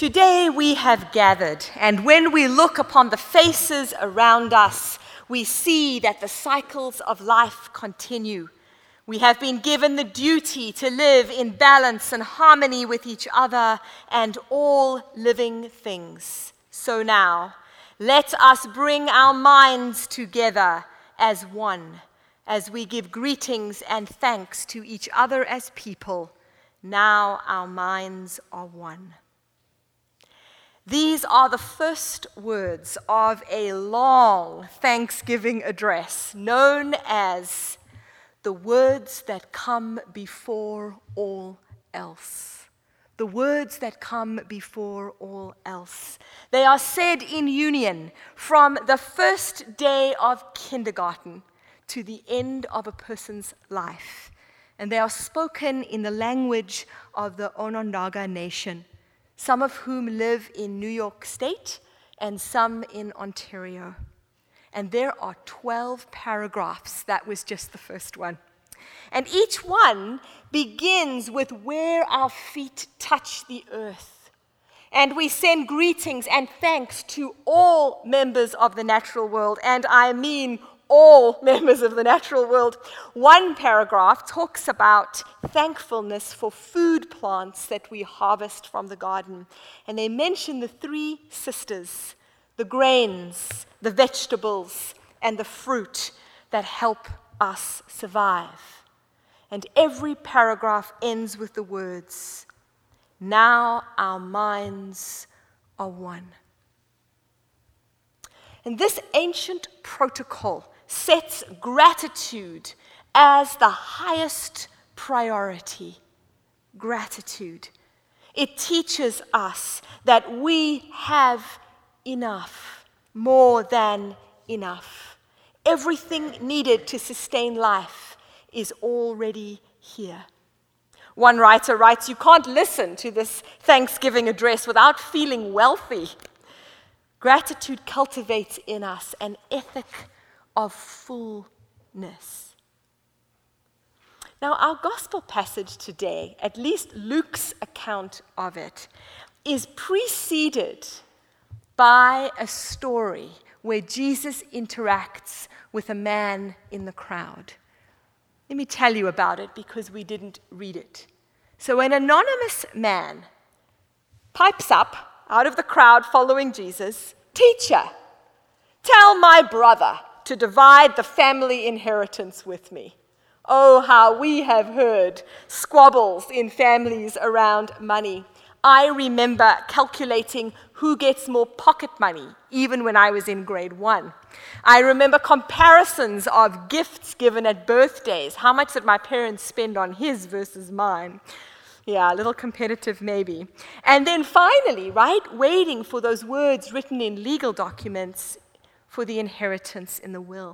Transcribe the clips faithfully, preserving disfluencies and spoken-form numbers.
Today we have gathered, and when we look upon the faces around us, we see that the cycles of life continue. We have been given the duty to live in balance and harmony with each other and all living things. So now, let us bring our minds together as one, as we give greetings and thanks to each other as people. Now our minds are one. These are the first words of a long Thanksgiving address known as the words that come before all else. The words that come before all else. They are said in union from the first day of kindergarten to the end of a person's life. And they are spoken in the language of the Onondaga Nation, some of whom live in New York State and some in Ontario. And there are twelve paragraphs. That was just the first one. And each one begins with where our feet touch the earth. And we send greetings and thanks to all members of the natural world, and I mean all members of the natural world. One paragraph talks about thankfulness for food plants that we harvest from the garden. And they mention the three sisters, the grains, the vegetables, and the fruit that help us survive. And every paragraph ends with the words, "Now our minds are one." And this ancient protocol sets gratitude as the highest priority. Gratitude. It teaches us that we have enough, more than enough. Everything needed to sustain life is already here. One writer writes, "You can't listen to this Thanksgiving address without feeling wealthy." Gratitude cultivates in us an ethic of fullness. Now, our gospel passage today, at least Luke's account of it, is preceded by a story where Jesus interacts with a man in the crowd. Let me tell you about it because we didn't read it. So an anonymous man pipes up out of the crowd following Jesus, "Teacher, tell my brother to divide the family inheritance with me." Oh, how we have heard squabbles in families around money. I remember calculating who gets more pocket money, even when I was in grade one. I remember comparisons of gifts given at birthdays. How much did my parents spend on his versus mine? Yeah, a little competitive maybe. And then finally, right, waiting for those words written in legal documents for the inheritance in the will.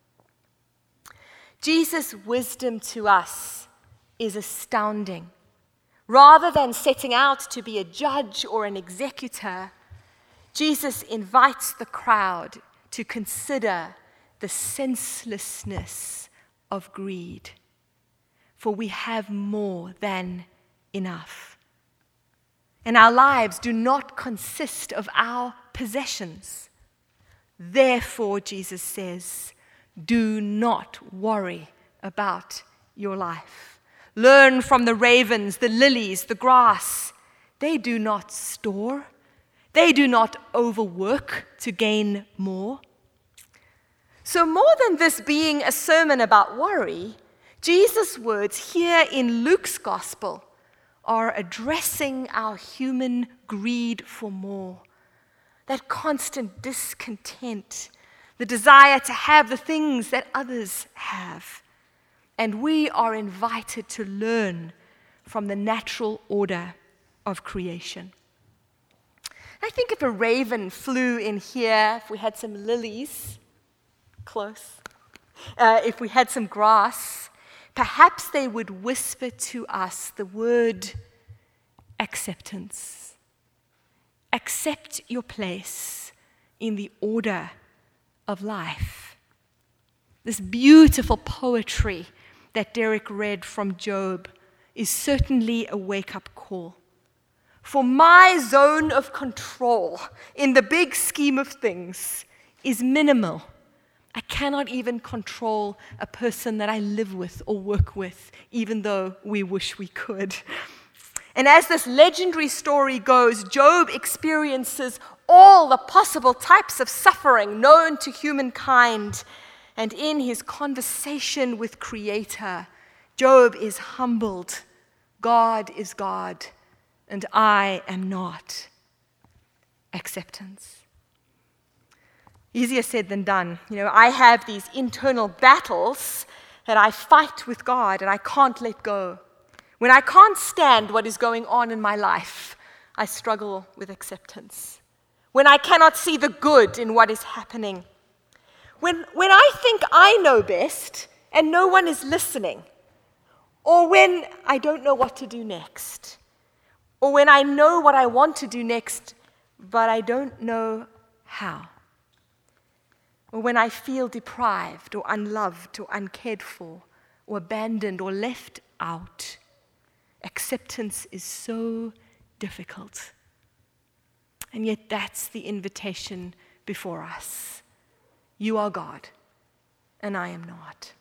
Jesus' wisdom to us is astounding. Rather than setting out to be a judge or an executor, Jesus invites the crowd to consider the senselessness of greed. For we have more than enough. And our lives do not consist of our possessions. Therefore, Jesus says, do not worry about your life. Learn from the ravens, the lilies, the grass. They do not store. They do not overwork to gain more. So more than this being a sermon about worry, Jesus' words here in Luke's gospel are addressing our human greed for more, that constant discontent, the desire to have the things that others have. And we are invited to learn from the natural order of creation. I think if a raven flew in here, if we had some lilies, close, uh, if we had some grass, perhaps they would whisper to us the word acceptance. Accept your place in the order of life. This beautiful poetry that Derek read from Job is certainly a wake-up call. For my zone of control in the big scheme of things is minimal. I cannot even control a person that I live with or work with, even though we wish we could. And as this legendary story goes, Job experiences all the possible types of suffering known to humankind. And in his conversation with Creator, Job is humbled. God is God, and I am not. Acceptance. Easier said than done. You know, I have these internal battles that I fight with God, and I can't let go. When I can't stand what is going on in my life, I struggle with acceptance. When I cannot see the good in what is happening. When, when I think I know best and no one is listening. Or when I don't know what to do next. Or when I know what I want to do next, but I don't know how. Or when I feel deprived or unloved or uncared for or abandoned or left out. Acceptance is so difficult. And yet that's the invitation before us. You are God, and I am not.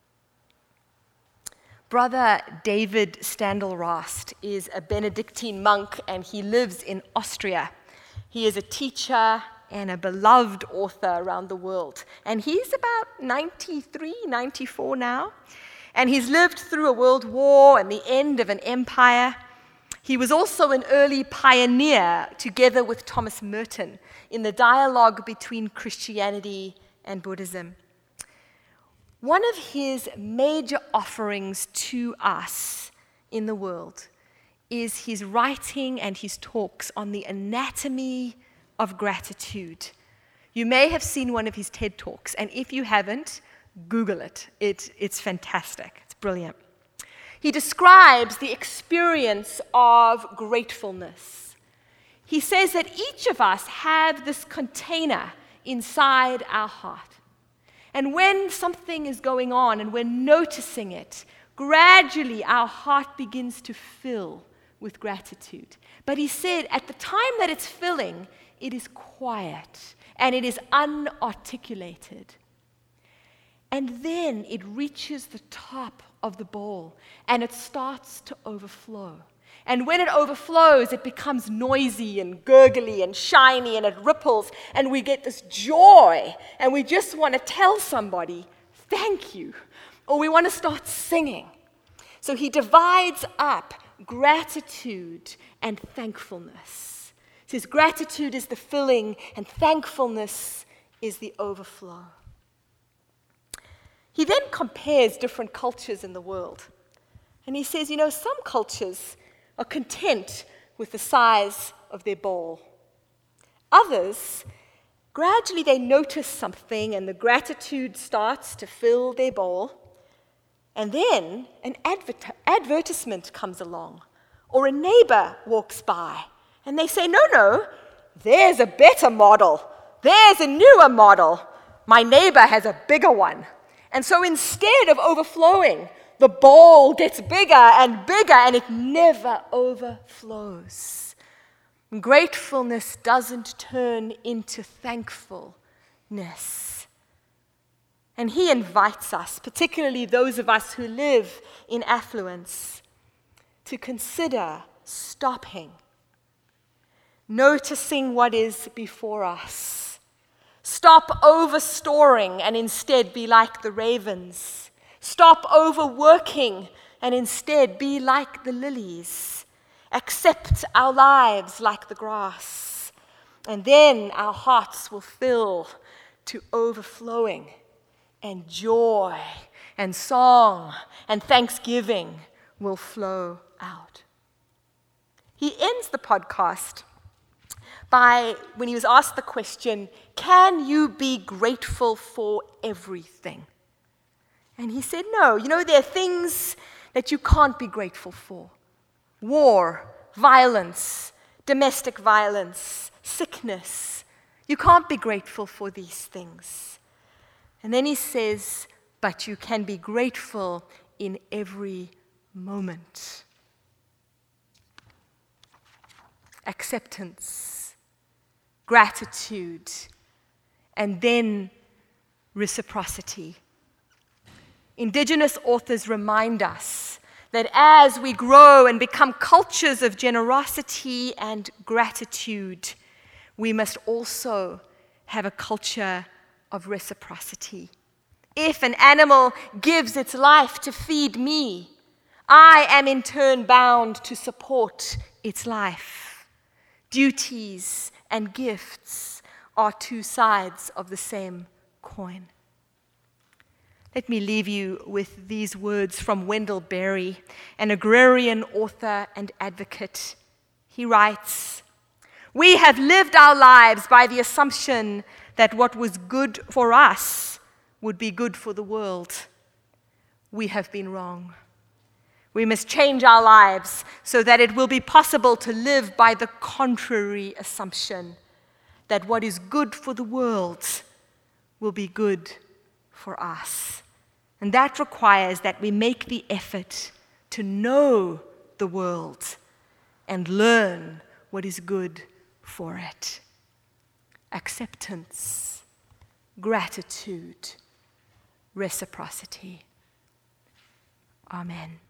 Brother David Standel-Rast is a Benedictine monk, and he lives in Austria. He is a teacher and a beloved author around the world. And he's about ninety-three, ninety-four now. And he's lived through a world war and the end of an empire. He was also an early pioneer, together with Thomas Merton, in the dialogue between Christianity and Buddhism. One of his major offerings to us in the world is his writing and his talks on the anatomy of gratitude. You may have seen one of his TED Talks, and if you haven't, Google it. it. It's fantastic. It's brilliant. He describes the experience of gratefulness. He says that each of us have this container inside our heart. And when something is going on and we're noticing it, gradually our heart begins to fill with gratitude. But he said at the time that it's filling, it is quiet and it is unarticulated. And then it reaches the top of the bowl and it starts to overflow. And when it overflows, it becomes noisy and gurgly and shiny and it ripples and we get this joy and we just want to tell somebody, thank you, or we want to start singing. So he divides up gratitude and thankfulness. He says gratitude is the filling and thankfulness is the overflow. He then compares different cultures in the world. And he says, you know, some cultures are content with the size of their bowl. Others, gradually they notice something and the gratitude starts to fill their bowl. And then an adver- advertisement comes along or a neighbor walks by and they say, no, no, there's a better model. There's a newer model. My neighbor has a bigger one. And so instead of overflowing, the bowl gets bigger and bigger, and it never overflows. Gratefulness doesn't turn into thankfulness. And he invites us, particularly those of us who live in affluence, to consider stopping, noticing what is before us. Stop over-storing and instead be like the ravens. Stop overworking and instead be like the lilies. Accept our lives like the grass. And then our hearts will fill to overflowing, and joy and song and thanksgiving will flow out. He ends the podcast by, when he was asked the question, can you be grateful for everything? And he said, no. You know, there are things that you can't be grateful for. War, violence, domestic violence, sickness. You can't be grateful for these things. And then he says, but you can be grateful in every moment. acceptance, gratitude, and then reciprocity. Indigenous authors remind us that as we grow and become cultures of generosity and gratitude, we must also have a culture of reciprocity. If an animal gives its life to feed me, I am in turn bound to support its life. Duties and gifts are two sides of the same coin. Let me leave you with these words from Wendell Berry, an agrarian author and advocate. He writes, "We have lived our lives by the assumption that what was good for us would be good for the world. We have been wrong. We must change our lives so that it will be possible to live by the contrary assumption that what is good for the world will be good for us. And that requires that we make the effort to know the world and learn what is good for it. Acceptance, gratitude, reciprocity. Amen.